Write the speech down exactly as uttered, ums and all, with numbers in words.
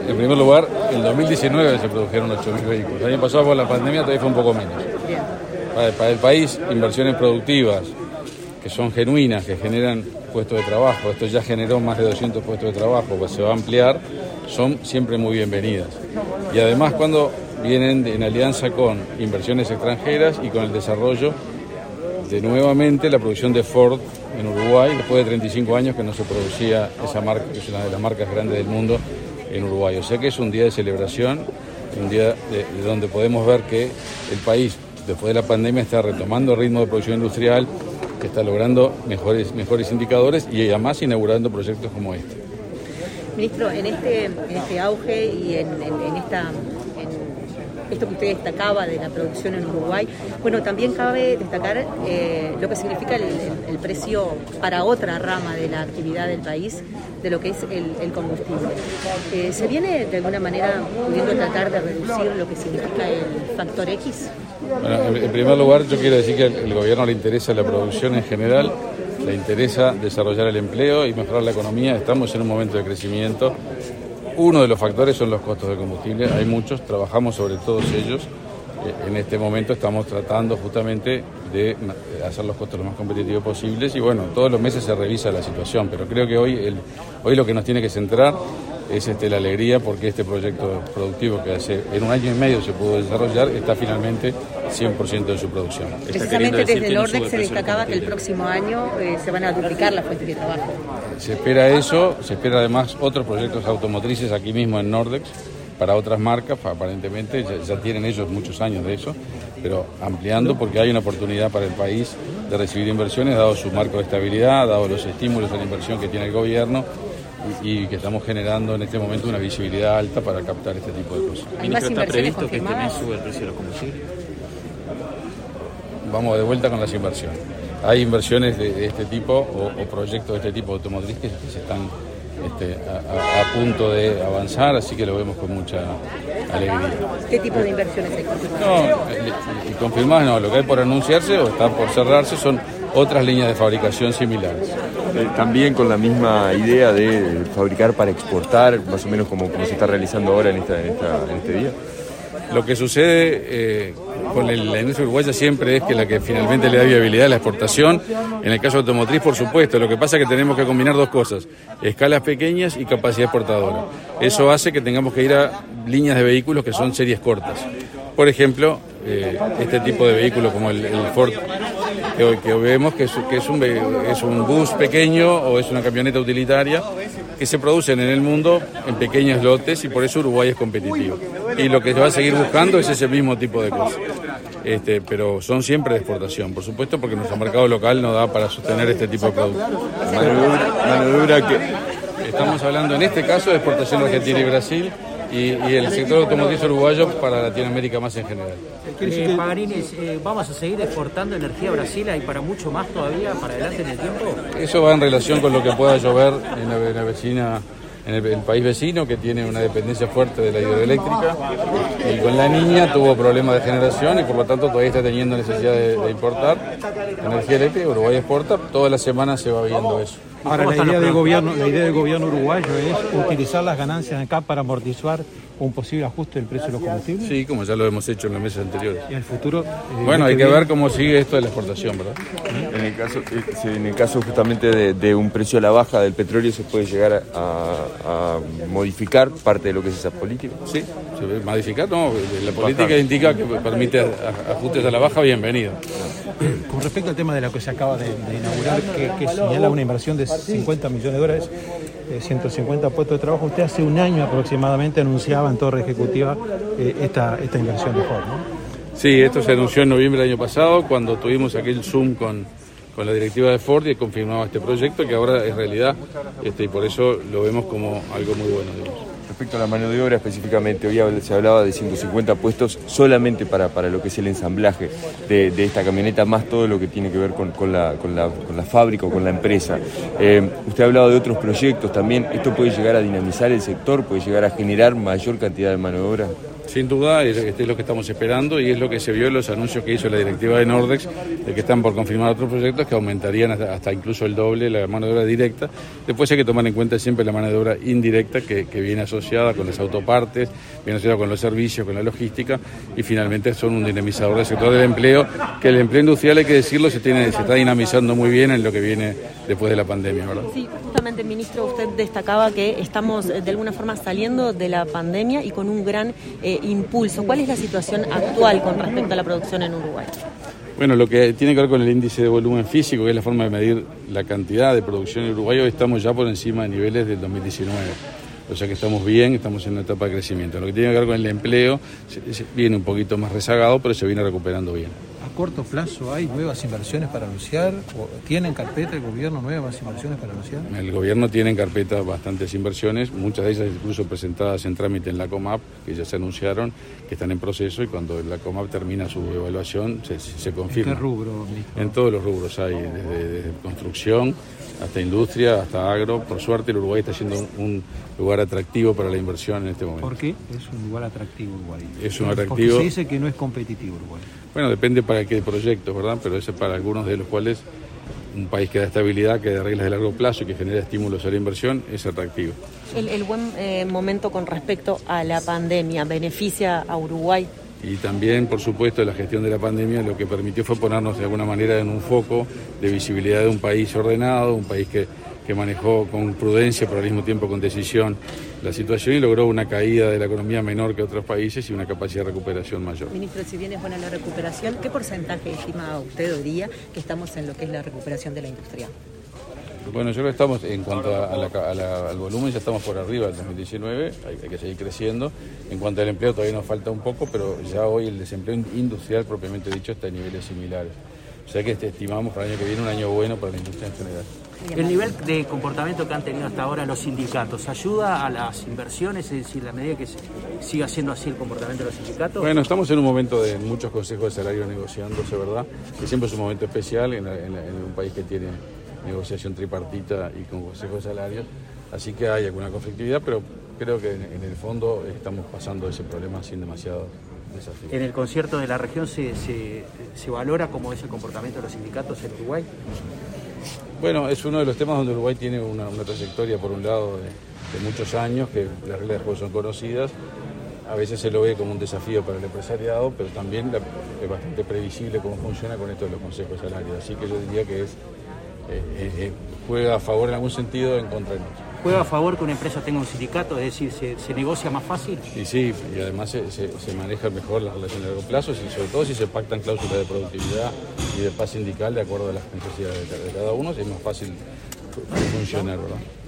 en primer lugar, en dos mil diecinueve se produjeron ocho mil vehículos. El año pasado por la pandemia todavía fue un poco menos. Para, para el país, inversiones productivas que son genuinas, que generan puestos de trabajo. Esto ya generó más de doscientos puestos de trabajo, pues se va a ampliar, son siempre muy bienvenidas. Y además cuando vienen en alianza con inversiones extranjeras y con el desarrollo de nuevamente la producción de Ford en Uruguay, después de treinta y cinco años que no se producía esa marca, que es una de las marcas grandes del mundo en Uruguay. O sea que es un día de celebración, un día de, de donde podemos ver que el país, después de la pandemia, está retomando el ritmo de producción industrial, que está logrando mejores, mejores indicadores y además inaugurando proyectos como este. Ministro, en este, en este auge y en, en, en esta... En... esto que usted destacaba de la producción en Uruguay, bueno, también cabe destacar eh, lo que significa el, el, el precio para otra rama de la actividad del país, de lo que es el, el combustible. Eh, ¿Se viene de alguna manera pudiendo tratar de reducir lo que significa el factor X? Bueno, en, en primer lugar, yo quiero decir que al, al gobierno le interesa la producción en general, le interesa desarrollar el empleo y mejorar la economía. Estamos en un momento de crecimiento. Uno de los factores son los costos del combustible, hay muchos, trabajamos sobre todos ellos. En este momento estamos tratando justamente de hacer los costos lo más competitivos posibles y bueno, todos los meses se revisa la situación, pero creo que hoy, el, hoy lo que nos tiene que centrar es este, la alegría porque este proyecto productivo que hace en un año y medio se pudo desarrollar está finalmente cien por ciento de su producción. Precisamente desde Nordex se destacaba que el próximo año eh, se van a duplicar las fuentes de trabajo. Se espera eso, se espera además otros proyectos automotrices aquí mismo en Nordex para otras marcas, aparentemente ya, ya tienen ellos muchos años de eso, pero ampliando porque hay una oportunidad para el país de recibir inversiones dado su marco de estabilidad, dado los estímulos a la inversión que tiene el gobierno y, y que estamos generando en este momento una visibilidad alta para captar este tipo de cosas. Ministro, ¿está previsto que este mes sube el precio de los combustibles? Vamos de vuelta con las inversiones. Hay inversiones de, de este tipo o, o proyectos de este tipo automotriz que, que se están este, a, a, a punto de avanzar, así que lo vemos con mucha alegría. ¿Qué tipo de inversiones hay confirmadas? No, y confirmadas no, lo que hay por anunciarse o están por cerrarse son otras líneas de fabricación similares. Eh, también con la misma idea de fabricar para exportar, más o menos como, como se está realizando ahora en, esta, en, esta, en este día. Lo que sucede eh, con el, la industria uruguaya siempre es que la que finalmente le da viabilidad es la exportación. En el caso automotriz, por supuesto, lo que pasa es que tenemos que combinar dos cosas, escalas pequeñas y capacidad exportadora. Eso hace que tengamos que ir a líneas de vehículos que son series cortas. Por ejemplo, eh, este tipo de vehículo como el, el Ford que, que vemos que, es, que es, un, es un bus pequeño o es una camioneta utilitaria que se producen en el mundo en pequeños lotes y por eso Uruguay es competitivo. Y lo que se va a seguir buscando es ese mismo tipo de cosas. Este, pero son siempre de exportación, por supuesto, porque nuestro mercado local no da para sostener este tipo de productos. Mano de obra que... Estamos hablando en este caso de exportación de Argentina y Brasil y, y el sector automotriz uruguayo para Latinoamérica más en general. Eh, Pagarini, eh, ¿vamos a seguir exportando energía a Brasil y para mucho más todavía, para adelante en el tiempo? Eso va en relación con lo que pueda llover en la, en la vecina... en el, el país vecino que tiene una dependencia fuerte de la hidroeléctrica y con la Niña tuvo problemas de generación y por lo tanto todavía está teniendo necesidad de, de importar energía eléctrica. Uruguay exporta, todas las semanas se va viendo eso. Ahora la idea del gobierno, la idea del gobierno uruguayo es utilizar las ganancias de acá para amortiguar un posible ajuste del precio de los combustibles. Sí, como ya lo hemos hecho en los meses anteriores. Y en el futuro. Eh, bueno, hay que ver cómo sigue esto de la exportación, ¿verdad? En el caso, en el caso justamente de, de un precio a la baja del petróleo, ¿se puede llegar a, a modificar parte de lo que es esa política? Sí, se ve modificar, no. La política baja indica que permite ajustes a la baja, bienvenido. Con respecto al tema de lo que se acaba de, de inaugurar, que, que señala una inversión de cincuenta millones de dólares, eh, ciento cincuenta puestos de trabajo, usted hace un año aproximadamente anunciaba en Torre Ejecutiva eh, esta, esta inversión de Ford, ¿no? Sí, esto se anunció en noviembre del año pasado cuando tuvimos aquel Zoom con, con la directiva de Ford y confirmaba este proyecto que ahora es realidad este, y por eso lo vemos como algo muy bueno, digamos. Respecto a la mano de obra específicamente, hoy se hablaba de ciento cincuenta puestos solamente para, para lo que es el ensamblaje de, de esta camioneta, más todo lo que tiene que ver con, con, la, con, la, con la fábrica o con la empresa. Eh, usted ha hablado de otros proyectos también. ¿Esto puede llegar a dinamizar el sector? ¿Puede llegar a generar mayor cantidad de mano de obra? Sin duda, este es lo que estamos esperando y es lo que se vio en los anuncios que hizo la directiva de Nordex, de que están por confirmar otros proyectos que aumentarían hasta, hasta incluso el doble la mano de obra directa. Después hay que tomar en cuenta siempre la mano de obra indirecta que, que viene asociada asociada con las autopartes, bien asociada con los servicios, con la logística, y finalmente son un dinamizador del sector del empleo, que el empleo industrial, hay que decirlo, se, tiene, se está dinamizando muy bien en lo que viene después de la pandemia, ¿verdad? Sí, justamente, ministro, usted destacaba que estamos de alguna forma saliendo de la pandemia y con un gran eh, impulso. ¿Cuál es la situación actual con respecto a la producción en Uruguay? Bueno, lo que tiene que ver con el índice de volumen físico, que es la forma de medir la cantidad de producción en Uruguay, hoy estamos ya por encima de niveles del dos mil diecinueve. O sea que estamos bien, estamos en una etapa de crecimiento. Lo que tiene que ver con el empleo, se, se viene un poquito más rezagado, pero se viene recuperando bien. ¿A corto plazo hay nuevas inversiones para anunciar? ¿O tiene en carpeta el gobierno nuevas inversiones para anunciar? El gobierno tiene en carpeta bastantes inversiones, muchas de ellas incluso presentadas en trámite en la COMAP, que ya se anunciaron, que están en proceso, y cuando la COMAP termina su evaluación se, se confirma. ¿En qué rubro, ministro? En todos los rubros hay, desde, desde construcción hasta industria, hasta agro. Por suerte el Uruguay está siendo un, un lugar atractivo para la inversión en este momento. ¿Por qué? Es un lugar atractivo Uruguay. Es un atractivo. Porque se dice que no es competitivo Uruguay. Bueno, depende para qué proyectos, ¿verdad? Pero ese es para algunos de los cuales un país que da estabilidad, que da reglas de largo plazo y que genera estímulos a la inversión es atractivo. El, el buen eh, momento con respecto a la pandemia beneficia a Uruguay. Y también, por supuesto, la gestión de la pandemia lo que permitió fue ponernos de alguna manera en un foco de visibilidad de un país ordenado, un país que, que manejó con prudencia, pero al mismo tiempo con decisión la situación, y logró una caída de la economía menor que otros países y una capacidad de recuperación mayor. Ministro, si bien es buena la recuperación, ¿qué porcentaje estima usted hoy día que estamos en lo que es la recuperación de la industria? Bueno, yo creo que estamos, en cuanto a la, a la, al volumen, ya estamos por arriba del dos mil diecinueve, hay, hay que seguir creciendo. En cuanto al empleo todavía nos falta un poco, pero ya hoy el desempleo industrial propiamente dicho está en niveles similares. O sea que este, estimamos para el año que viene un año bueno para la industria en general. El nivel de comportamiento que han tenido hasta ahora los sindicatos, ¿ayuda a las inversiones? Es decir, la medida que siga siendo así el comportamiento de los sindicatos. Bueno, estamos en un momento de muchos consejos de salario negociándose, ¿verdad? Que siempre es un momento especial en, en, en un país que tiene negociación tripartita y con consejos de salarios. Así que hay alguna conflictividad, pero creo que en, en el fondo estamos pasando ese problema sin demasiado desafío. ¿En el concierto de la región se, se, se valora cómo es el comportamiento de los sindicatos en Uruguay? Bueno, es uno de los temas donde Uruguay tiene una, una trayectoria, por un lado, de, de muchos años, que las reglas de juego son conocidas. A veces se lo ve como un desafío para el empresariado, pero también la, es bastante previsible cómo funciona con esto de los consejos salarios. Así que yo diría que es eh, eh, juega a favor en algún sentido, en contra de nosotros. ¿Juega a favor que una empresa tenga un sindicato? Es decir, ¿se, se negocia más fácil? Y sí, y además se, se, se manejan mejor las relaciones a largo plazo, y sobre todo si se pactan cláusulas de productividad y de paz sindical de acuerdo a las necesidades de cada uno, es más fácil funcionar, ¿verdad?